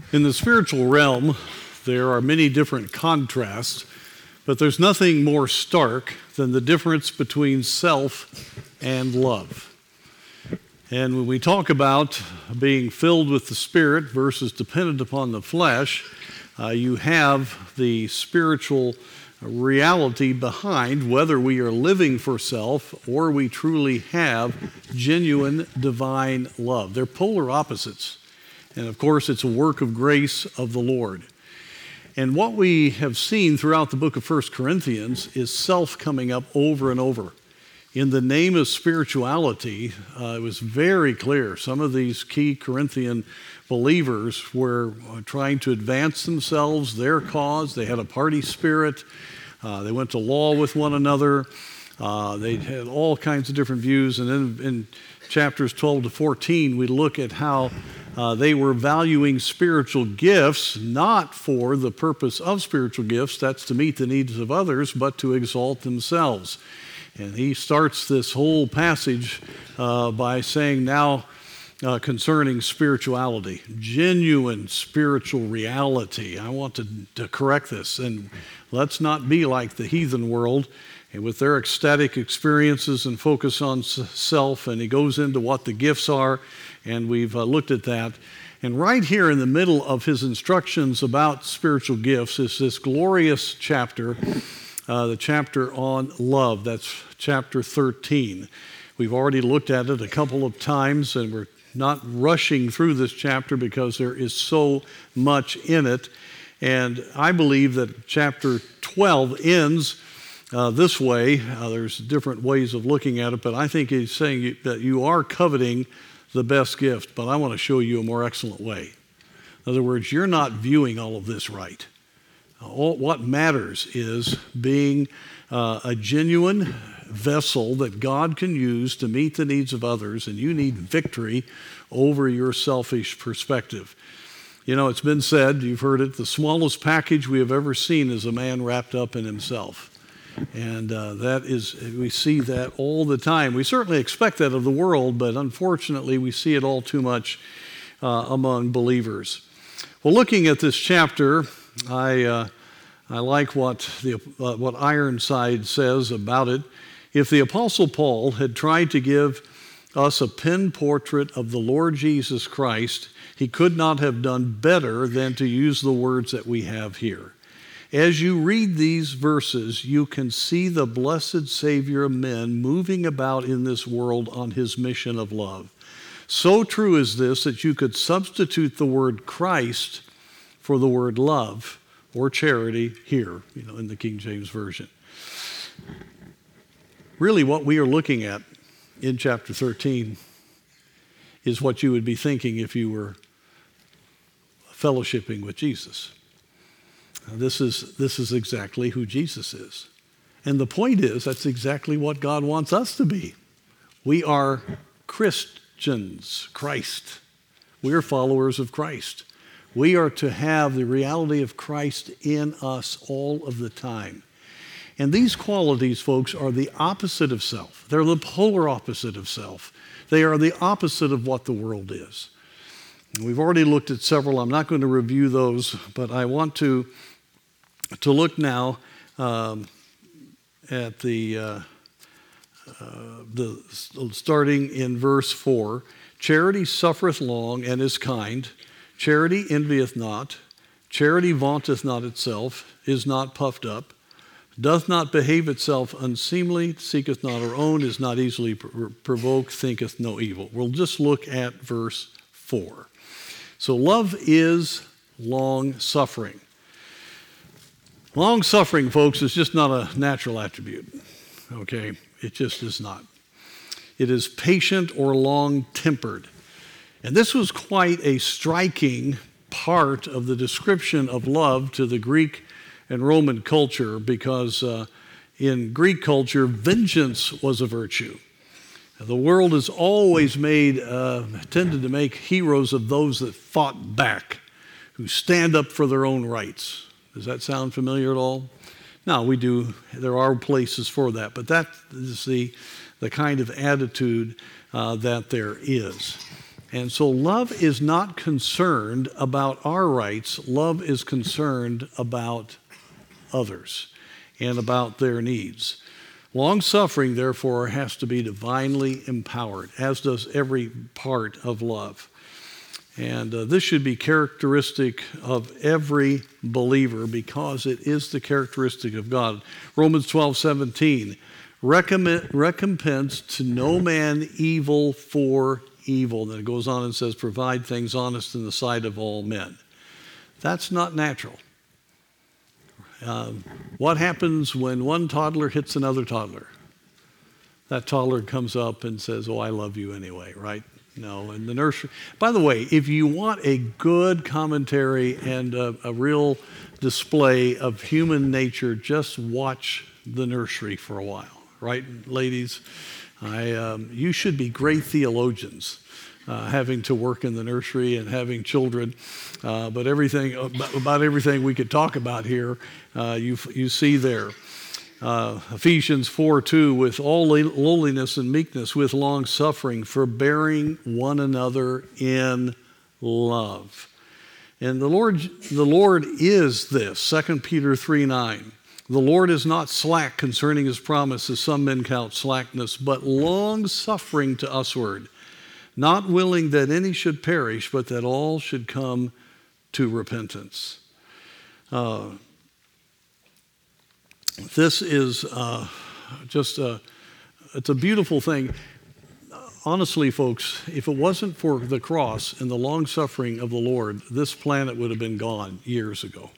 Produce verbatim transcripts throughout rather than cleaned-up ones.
In the spiritual realm, there are many different contrasts, but there's nothing more stark than the difference between self and love. And when we talk about being filled with the Spirit versus dependent upon the flesh, uh, you have the spiritual reality behind whether we are living for self or we truly have genuine divine love. They're polar opposites. And of course, it's a work of grace of the Lord. And what we have seen throughout the book of First Corinthians is self coming up over and over. In the name of spirituality, uh, it was very clear. Some of these key Corinthian believers were trying to advance themselves, their cause. They had a party spirit. Uh, they went to law with one another. Uh, they had all kinds of different views. And then in chapters twelve to fourteen, we look at how uh, they were valuing spiritual gifts, not for the purpose of spiritual gifts, that's to meet the needs of others, but to exalt themselves. And he starts this whole passage uh, by saying now uh, concerning spirituality, genuine spiritual reality. I want to, to correct this, and let's not be like the heathen world and with their ecstatic experiences and focus on self, and he goes into what the gifts are, and we've uh, looked at that. And right here in the middle of his instructions about spiritual gifts is this glorious chapter, uh, the chapter on love. That's chapter thirteen. We've already looked at it a couple of times, and we're not rushing through this chapter because there is so much in it. And I believe that chapter twelve ends uh, this way. Uh, there's different ways of looking at it, but I think he's saying that you are coveting the best gift, but I want to show you a more excellent way. In other words, you're not viewing all of this right. All, what matters is being uh, a genuine vessel that God can use to meet the needs of others, and you need victory over your selfish perspective. You know, it's been said, you've heard it, the smallest package we have ever seen is a man wrapped up in himself. And uh, that is, we see that all the time. We certainly expect that of the world, but unfortunately we see it all too much uh, among believers. Well, looking at this chapter, I uh, I like what the uh, what Ironside says about it. If the Apostle Paul had tried to give us a pen portrait of the Lord Jesus Christ, he could not have done better than to use the words that we have here. As you read these verses, you can see the blessed Savior of men moving about in this world on his mission of love. So true is this that you could substitute the word Christ for the word love or charity here, you know, in the King James Version. Really, what we are looking at in chapter thirteen is what you would be thinking if you were fellowshipping with Jesus. Now, this is this is exactly who Jesus is. And the point is, that's exactly what God wants us to be. We are Christians, Christ. We are followers of Christ. We are to have the reality of Christ in us all of the time. And these qualities, folks, are the opposite of self. They're the polar opposite of self. They are the opposite of what the world is. And we've already looked at several. I'm not going to review those, but I want to, to look now um, at the, uh, uh, the starting in verse four. Charity suffereth long and is kind. Charity envieth not. Charity vaunteth not itself, is not puffed up, doth not behave itself unseemly, seeketh not her own, is not easily provoked, thinketh no evil. We'll just look at verse four. So love is long-suffering. Long-suffering, folks, is just not a natural attribute, okay? It just is not. It is patient or long-tempered. And this was quite a striking part of the description of love to the Greek and Roman culture, because uh, in Greek culture, vengeance was a virtue. The world has always made, uh, tended to make heroes of those that fought back, who stand up for their own rights. Does that sound familiar at all? No, we do. There are places for that, but that is the, the kind of attitude uh, that there is. And so love is not concerned about our rights. Love is concerned about others and about their needs. Long-suffering, therefore, has to be divinely empowered, as does every part of love. And uh, this should be characteristic of every believer because it is the characteristic of God. Romans twelve seventeen, recompense to no man evil for evil. Then it goes on and says, provide things honest in the sight of all men. That's not natural. Um, what happens when one toddler hits another toddler? That toddler comes up and says, oh, I love you anyway, right? No, in the nursery. By the way, if you want a good commentary and a, a real display of human nature, just watch the nursery for a while, right, ladies? I, um, you should be great theologians, uh, having to work in the nursery and having children. Uh, but everything about everything we could talk about here, uh, you you see there. Uh, Ephesians four two, with all lowliness and meekness, with long suffering, forbearing one another in love. And the Lord, the Lord is this. Second Peter three nine. The Lord is not slack concerning his promise, as some men count slackness, but long suffering to usward, not willing that any should perish, but that all should come to repentance. Uh, this is uh, just a, it's a beautiful thing. Honestly, folks, if it wasn't for the cross and the long suffering of the Lord, this planet would have been gone years ago.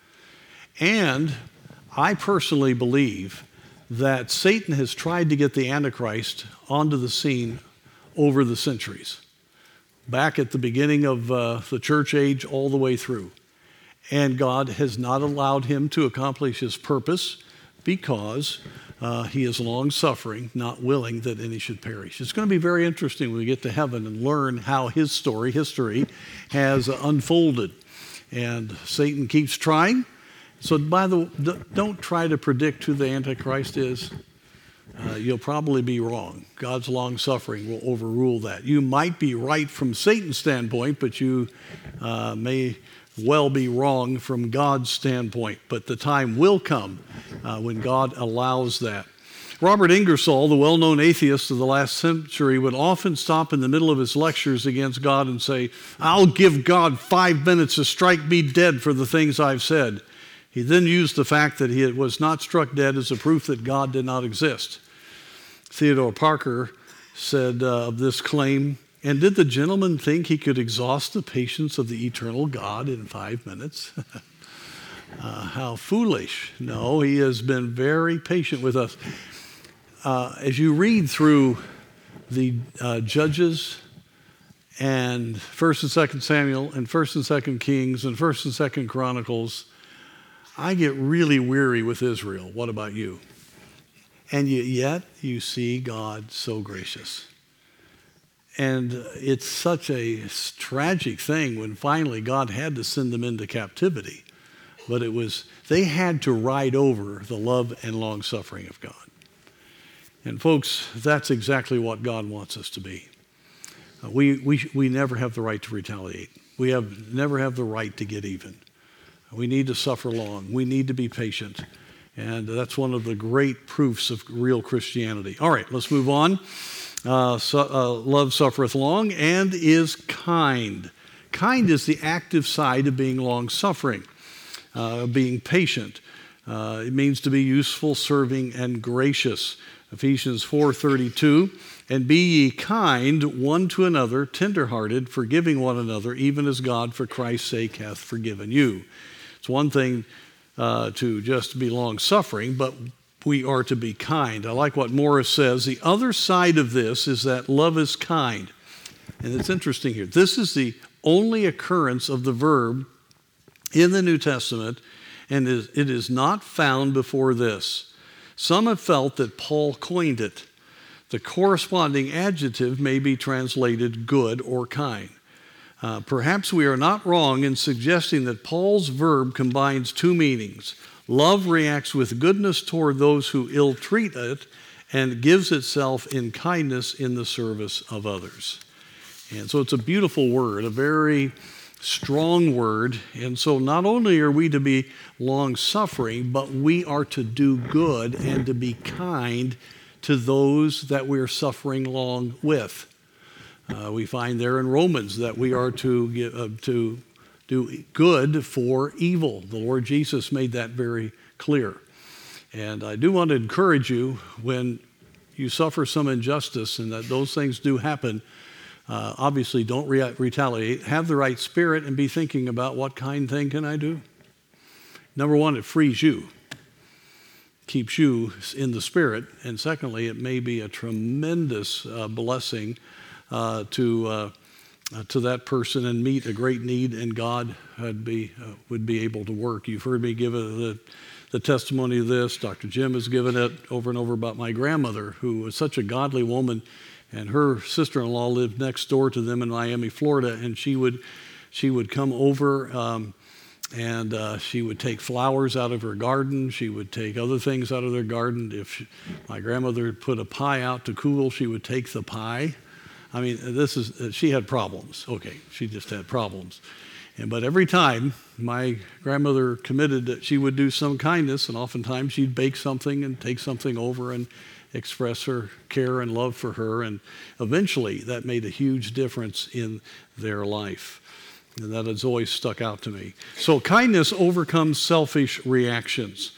And I personally believe that Satan has tried to get the Antichrist onto the scene over the centuries, back at the beginning of uh, the church age all the way through. And God has not allowed him to accomplish his purpose because uh, he is long-suffering, not willing that any should perish. It's going to be very interesting when we get to heaven and learn how his story, history, has unfolded. And Satan keeps trying. So by the way, don't try to predict who the Antichrist is. Uh, you'll probably be wrong. God's long-suffering will overrule that. You might be right from Satan's standpoint, but you uh, may well be wrong from God's standpoint. But the time will come uh, when God allows that. Robert Ingersoll, the well-known atheist of the last century, would often stop in the middle of his lectures against God and say, I'll give God five minutes to strike me dead for the things I've said. He then used the fact that he was not struck dead as a proof that God did not exist. Theodore Parker said uh, of this claim, and did the gentleman think he could exhaust the patience of the eternal God in five minutes? uh, how foolish. No, he has been very patient with us. Uh, as you read through the uh, Judges and First and Second Samuel and First and Second Kings and First and Second Chronicles, I get really weary with Israel. What about you? And yet you see God so gracious. And it's such a tragic thing when finally God had to send them into captivity. But it was, they had to ride over the love and long suffering of God. And folks, that's exactly what God wants us to be. Uh, we, we, we never have the right to retaliate. We have never have the right to get even. We need to suffer long. We need to be patient. And that's one of the great proofs of real Christianity. All right, let's move on. Uh, so, uh, love suffereth long and is kind. Kind is the active side of being long-suffering, uh, being patient. Uh, it means to be useful, serving, and gracious. Ephesians four thirty-two, and be ye kind one to another, tenderhearted, forgiving one another, even as God for Christ's sake hath forgiven you. It's one thing uh, to just be long-suffering, but we are to be kind. I like what Morris says. The other side of this is that love is kind. And it's interesting here. This is the only occurrence of the verb in the New Testament, and it is not found before this. Some have felt that Paul coined it. The corresponding adjective may be translated good or kind. Uh, perhaps we are not wrong in suggesting that Paul's verb combines two meanings. Love reacts with goodness toward those who ill-treat it and gives itself in kindness in the service of others. And so it's a beautiful word, a very strong word. And so not only are we to be long-suffering, but we are to do good and to be kind to those that we're suffering long with. Uh, we find there in Romans that we are to give, uh, to do good for evil. The Lord Jesus made that very clear. And I do want to encourage you, when you suffer some injustice and that those things do happen, uh, obviously don't re- retaliate. Have the right spirit and be thinking about, what kind thing can I do? Number one, it frees you, keeps you in the spirit. And secondly, it may be a tremendous uh, blessing uh, to uh, uh, to that person and meet a great need, and God would be uh, would be able to work. You've heard me give the the testimony of this. Doctor Jim has given it over and over about my grandmother, who was such a godly woman, and her sister-in-law lived next door to them in Miami, Florida, and she would she would come over. Um, And uh, she would take flowers out of her garden. She would take other things out of their garden. If she, my grandmother had put a pie out to cool, she would take the pie. I mean, this is, she had problems. Okay, she just had problems. And, but every time my grandmother committed that she would do some kindness, and oftentimes she'd bake something and take something over and express her care and love for her. And eventually that made a huge difference in their life. And that has always stuck out to me. So kindness overcomes selfish reactions.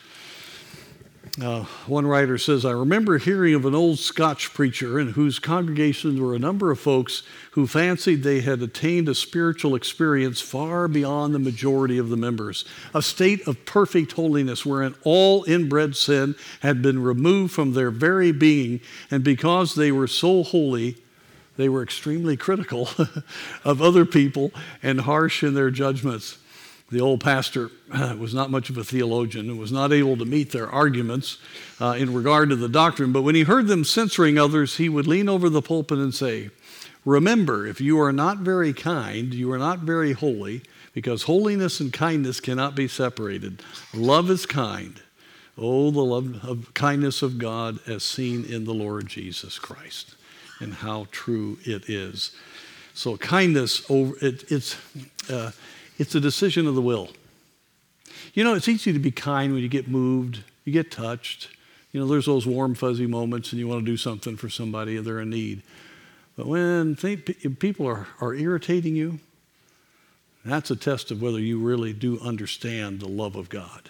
Uh, one writer says, I remember hearing of an old Scotch preacher in whose congregation there were a number of folks who fancied they had attained a spiritual experience far beyond the majority of the members, a state of perfect holiness wherein all inbred sin had been removed from their very being, and because they were so holy, they were extremely critical of other people and harsh in their judgments. The old pastor was not much of a theologian and was not able to meet their arguments uh, in regard to the doctrine, but when he heard them censoring others, he would lean over the pulpit and say, remember, if you are not very kind, you are not very holy, because holiness and kindness cannot be separated. Love is kind. Oh, the love of kindness of God as seen in the Lord Jesus Christ. And how true it is. So kindness, over it, it's uh, it's a decision of the will. You know, it's easy to be kind when you get moved, you get touched. You know, there's those warm, fuzzy moments, and you want to do something for somebody and they're in need. But when th- people are, are irritating you, that's a test of whether you really do understand the love of God.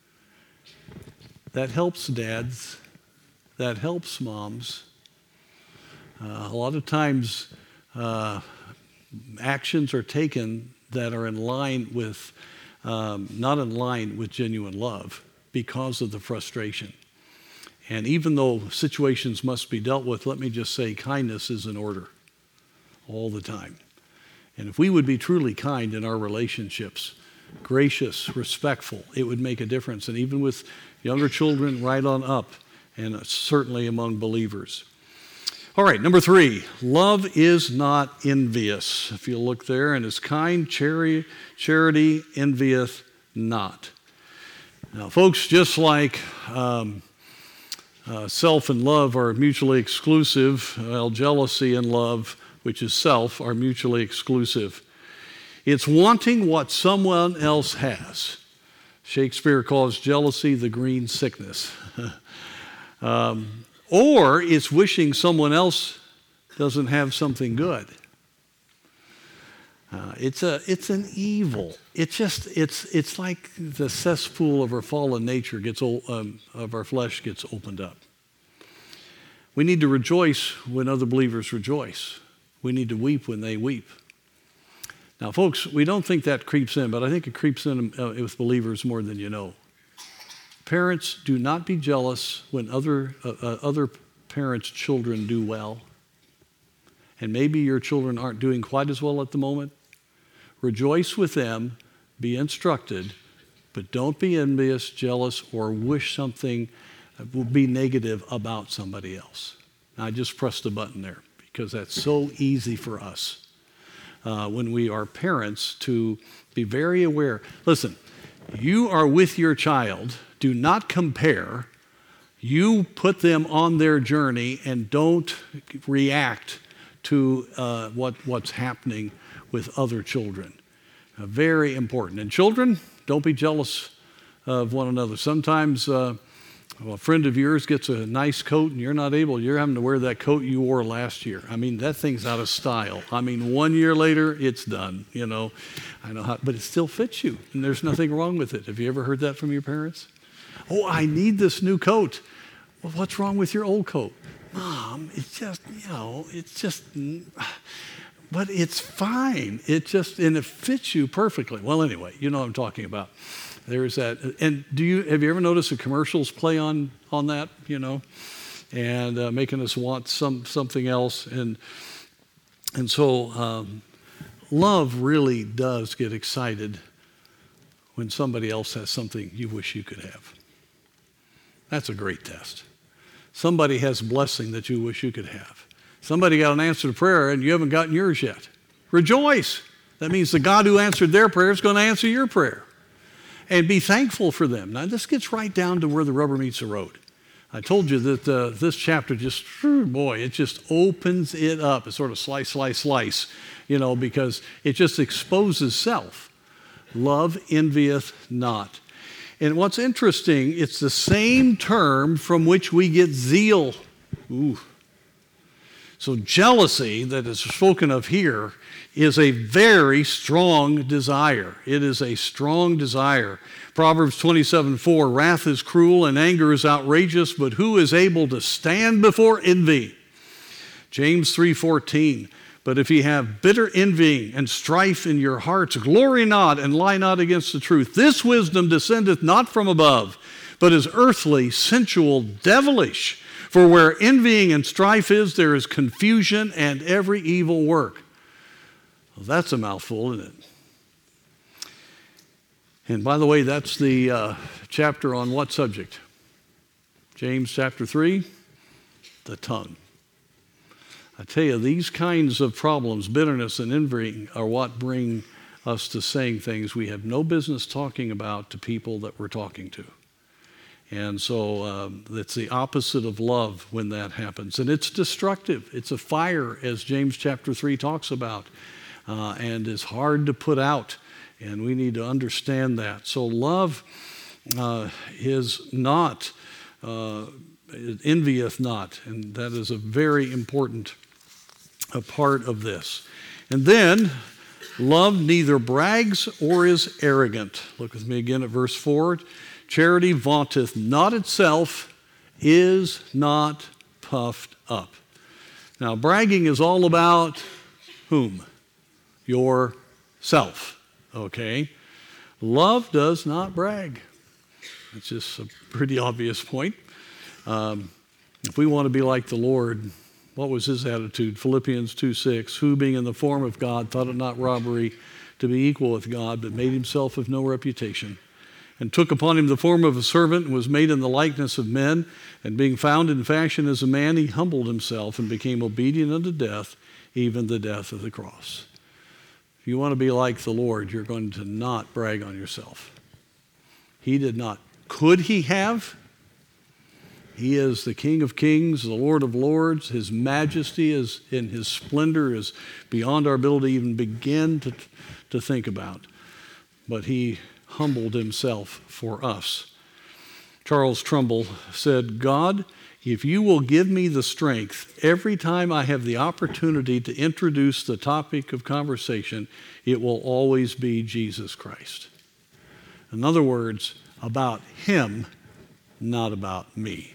That helps dads. That helps moms. Uh, a lot of times, uh, actions are taken that are in line with, um, not in line with genuine love because of the frustration. And even though situations must be dealt with, let me just say kindness is in order all the time. And if we would be truly kind in our relationships, gracious, respectful, it would make a difference. And even with younger children right on up, and certainly among believers. All right, number three, love is not envious. If you look there, and is kind, charity, charity envieth not. Now, folks, just like um, uh, self and love are mutually exclusive, well, jealousy and love, which is self, are mutually exclusive. It's wanting what someone else has. Shakespeare calls jealousy the green sickness. um, Or it's wishing someone else doesn't have something good. Uh, it's a it's an evil. It's just it's it's like the cesspool of our fallen nature gets um, of our flesh gets opened up. We need to rejoice when other believers rejoice. We need to weep when they weep. Now, folks, we don't think that creeps in, but I think it creeps in uh, with believers more than you know. Parents, do not be jealous when other uh, uh, other parents' children do well. And maybe your children aren't doing quite as well at the moment. Rejoice with them, be instructed, but don't be envious, jealous, or wish something will be negative about somebody else. Now, I just pressed the button there because that's so easy for us uh, when we are parents to be very aware. Listen, you are with your child. Do not compare. You put them on their journey and don't react to uh, what, what's happening with other children. Uh, very important. And children, don't be jealous of one another. Sometimes uh, well, a friend of yours gets a nice coat and you're not able, you're having to wear that coat you wore last year. I mean, that thing's out of style. I mean, one year later, it's done, you know. I know how, but it still fits you, and there's nothing wrong with it. Have you ever heard that from your parents? Oh, I need this new coat. Well, what's wrong with your old coat? Mom, it's just, you know, it's just, but it's fine. It just, and it fits you perfectly. Well, anyway, you know what I'm talking about. There's that. And do you, have you ever noticed the commercials play on, on that, you know, and uh, making us want some, something else. And, and so um, love really does get excited when somebody else has something you wish you could have. That's a great test. Somebody has a blessing that you wish you could have. Somebody got an answer to prayer and you haven't gotten yours yet. Rejoice. That means the God who answered their prayer is going to answer your prayer. And be thankful for them. Now, this gets right down to where the rubber meets the road. I told you that uh, this chapter just, boy, it just opens it up. It's sort of slice, slice, slice, you know, because it just exposes self. Love envieth not. And what's interesting, it's the same term from which we get zeal. Ooh. So jealousy that is spoken of here is a very strong desire. It is a strong desire. Proverbs twenty-seven four, wrath is cruel and anger is outrageous, but who is able to stand before envy? James three fourteen, but if ye have bitter envying and strife in your hearts, glory not and lie not against the truth. This wisdom descendeth not from above, but is earthly, sensual, devilish. For where envying and strife is, there is confusion and every evil work. Well, that's a mouthful, isn't it? And by the way, that's the uh, chapter on what subject? James chapter three, the tongue. I tell you, these kinds of problems, bitterness and envying, are what bring us to saying things we have no business talking about to people that we're talking to. And so um, it's the opposite of love when that happens. And it's destructive. It's a fire, as James chapter three talks about, uh, and is hard to put out. And we need to understand that. So love uh, is not, uh, envieth not. And that is a very important a part of this. And then, love neither brags or is arrogant. Look with me again at verse four. Charity vaunteth not itself, is not puffed up. Now, bragging is all about whom? Yourself, okay? Love does not brag. It's just a pretty obvious point. Um, if we want to be like the Lord, what was his attitude? Philippians two six, who being in the form of God thought it not robbery to be equal with God, but made himself of no reputation, and took upon him the form of a servant, and was made in the likeness of men, and being found in fashion as a man, he humbled himself and became obedient unto death, even the death of the cross. If you want to be like the Lord, you're going to not brag on yourself. He did not. Could he have? He is the King of kings, the Lord of lords. His majesty is in his splendor is beyond our ability to even begin to, to think about. But he humbled himself for us. Charles Trumbull said, God, if you will give me the strength every time I have the opportunity to introduce the topic of conversation, it will always be Jesus Christ. In other words, about him, not about me.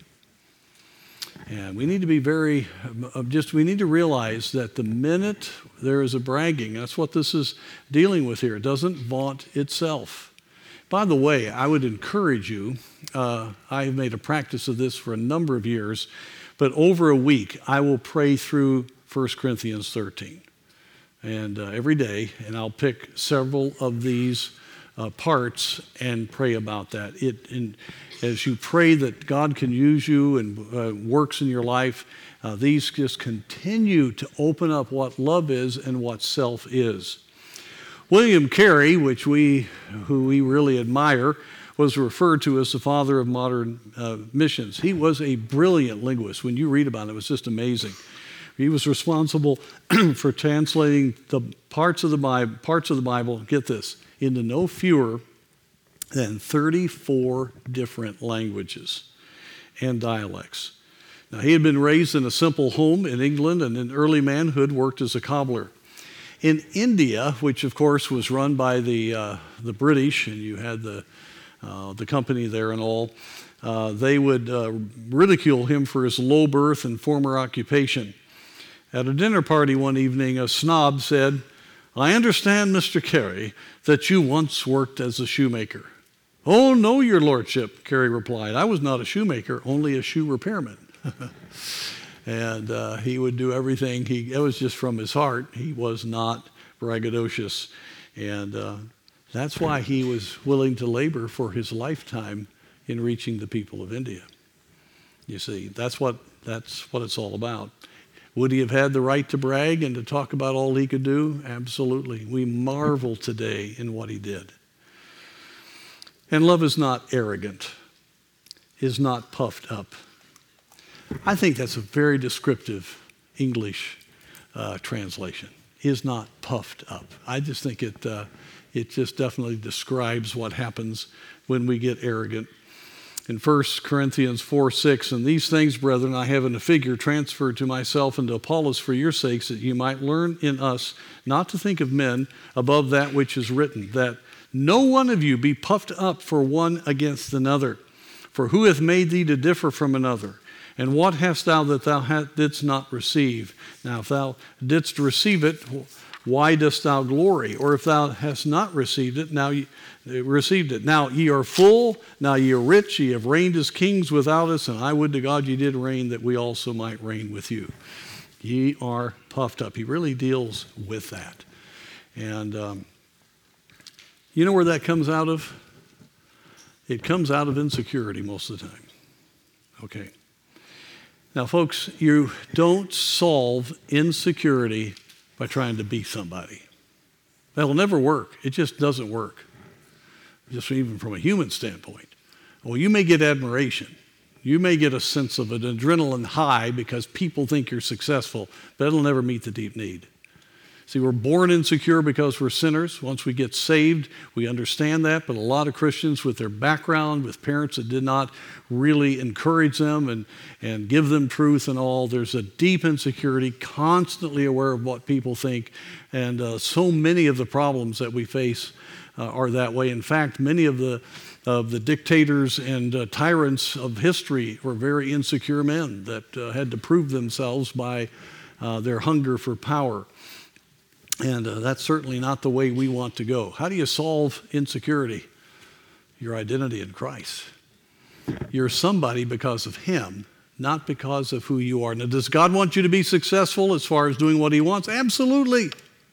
And we need to be very, just we need to realize that the minute there is a bragging, that's what this is dealing with here. It doesn't vaunt itself. By the way, I would encourage you, uh, I have made a practice of this for a number of years, but over a week I will pray through First Corinthians thirteen. And uh, every day, and I'll pick several of these uh, parts and pray about that. It in, As you pray that God can use you and uh, works in your life, uh, these just continue to open up what love is and what self is. William Carey, which we, who we really admire, was referred to as the father of modern uh, missions. He was a brilliant linguist. When you read about it, it was just amazing. He was responsible for translating the parts of the Bible, parts of the Bible, get this, into no fewer than thirty-four different languages and dialects. Now, he had been raised in a simple home in England and in early manhood worked as a cobbler. In India, which of course was run by the uh, the British, and you had the uh, the company there and all, uh, they would uh, ridicule him for his low birth and former occupation. At a dinner party one evening, a snob said, "I understand, Mister Carey, that you once worked as a shoemaker." "Oh, no, your lordship," Carey replied. "I was not a shoemaker, only a shoe repairman." And uh, he would do everything. He, it was just from his heart. He was not braggadocious. And uh, that's why he was willing to labor for his lifetime in reaching the people of India. You see, that's what, that's what it's all about. Would he have had the right to brag and to talk about all he could do? Absolutely. We marvel today in what he did. And love is not arrogant, is not puffed up. I think that's a very descriptive English uh, translation. Is not puffed up. I just think it uh, it just definitely describes what happens when we get arrogant. In First Corinthians four six, "And these things, brethren, I have in a figure transferred to myself and to Apollos for your sakes, that you might learn in us not to think of men above that which is written, that no one of you be puffed up for one against another. For who hath made thee to differ from another? And what hast thou that thou didst not receive? Now, if thou didst receive it, why dost thou glory? Or if thou hast not received it, now ye received it. Now ye are full, now ye are rich, ye have reigned as kings without us, and I would to God ye did reign, that we also might reign with you." Ye are puffed up. He really deals with that. And um, you know where that comes out of? It comes out of insecurity most of the time. Okay. Now, folks, you don't solve insecurity by trying to be somebody. That'll never work. It just doesn't work, just even from a human standpoint. Well, you may get admiration. You may get a sense of an adrenaline high because people think you're successful, but it'll never meet the deep need. See, we're born insecure because we're sinners. Once we get saved, we understand that, but a lot of Christians with their background, with parents that did not really encourage them and, and give them truth and all, there's a deep insecurity, constantly aware of what people think, and uh, so many of the problems that we face uh, are that way. In fact, many of the of the dictators and uh, tyrants of history were very insecure men that uh, had to prove themselves by uh, their hunger for power. And uh, that's certainly not the way we want to go. How do you solve insecurity? Your identity in Christ. You're somebody because of Him, not because of who you are. Now, does God want you to be successful as far as doing what He wants? Absolutely.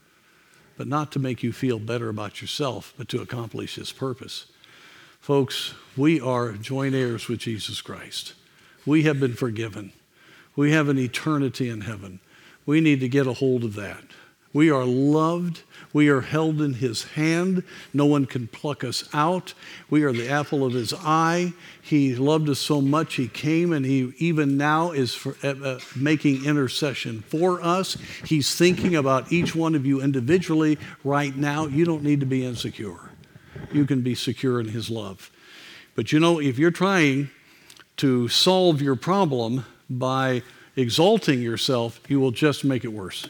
But not to make you feel better about yourself, but to accomplish His purpose. Folks, we are joint heirs with Jesus Christ. We have been forgiven. We have an eternity in heaven. We need to get a hold of that. We are loved. We are held in His hand. No one can pluck us out. We are the apple of His eye. He loved us so much, He came, and He even now is for, uh, making intercession for us. He's thinking about each one of you individually right now. You don't need to be insecure. You can be secure in His love. But you know, if you're trying to solve your problem by exalting yourself, you will just make it worse.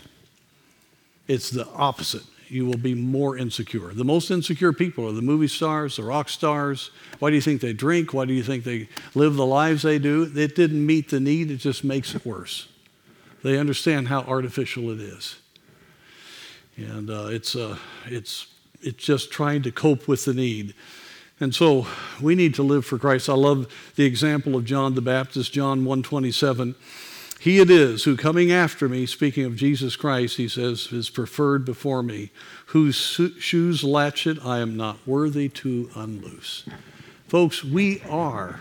It's the opposite. You will be more insecure. The most insecure people are the movie stars, the rock stars. Why do you think they drink? Why do you think they live the lives they do? It didn't meet the need. It just makes it worse. They understand how artificial it is. And uh, it's, uh, it's, it's just trying to cope with the need. And so we need to live for Christ. I love the example of John the Baptist, John one twenty-seven. "He it is who coming after me," speaking of Jesus Christ, he says, "is preferred before me, whose shoes latchet I am not worthy to unloose." Folks, we are,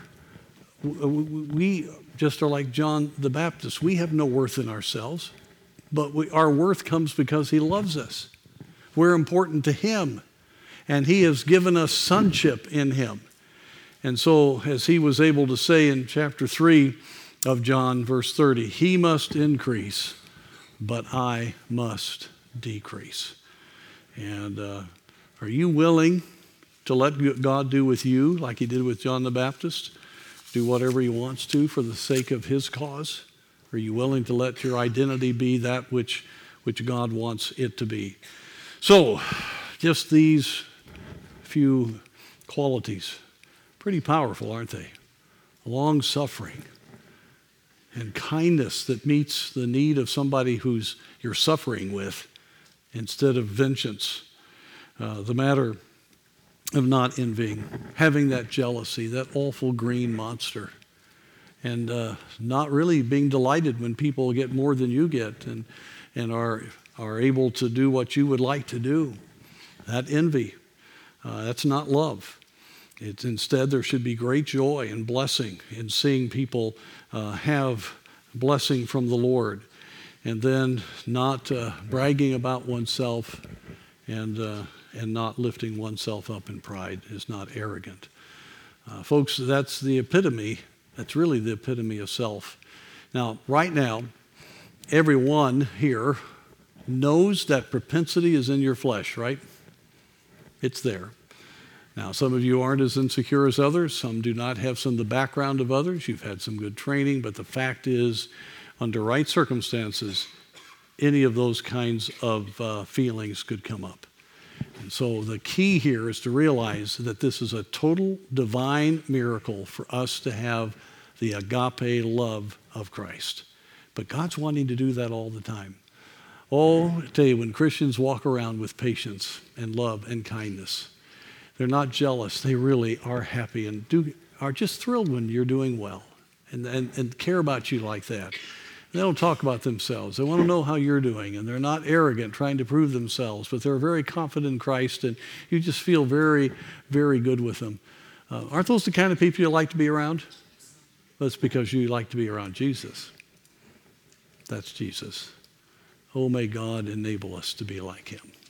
we just are like John the Baptist. We have no worth in ourselves, but we, our worth comes because He loves us. We're important to Him, and He has given us sonship in Him. And so, as He was able to say in chapter three, of John, verse thirty, "He must increase, but I must decrease. And uh, are you willing to let God do with you like he did with John the Baptist? Do whatever he wants to for the sake of his cause? Are you willing to let your identity be that which, which God wants it to be? So, just these few qualities. Pretty powerful, aren't they? Long suffering and kindness that meets the need of somebody who's you're suffering with instead of vengeance. Uh, the matter of not envying, having that jealousy, that awful green monster, and uh, not really being delighted when people get more than you get and, and are, are able to do what you would like to do. That envy, uh, that's not love. It's instead, there should be great joy and blessing in seeing people uh, have blessing from the Lord, and then not uh, bragging about oneself and uh, and not lifting oneself up in pride is not arrogant. Uh, folks, that's the epitome, that's really the epitome of self. Now, right now, everyone here knows that propensity is in your flesh, right? It's there. Now, some of you aren't as insecure as others. Some do not have some of the background of others. You've had some good training, but the fact is, under right circumstances, any of those kinds of uh, feelings could come up. And so the key here is to realize that this is a total divine miracle for us to have the agape love of Christ. But God's wanting to do that all the time. Oh, I tell you, when Christians walk around with patience and love and kindness, they're not jealous. They really are happy and do are just thrilled when you're doing well and, and, and care about you like that. They don't talk about themselves. They want to know how you're doing, and they're not arrogant trying to prove themselves, but they're very confident in Christ, and you just feel very, very good with them. Uh, aren't those the kind of people you like to be around? That's because you like to be around Jesus. That's Jesus. Oh, may God enable us to be like him.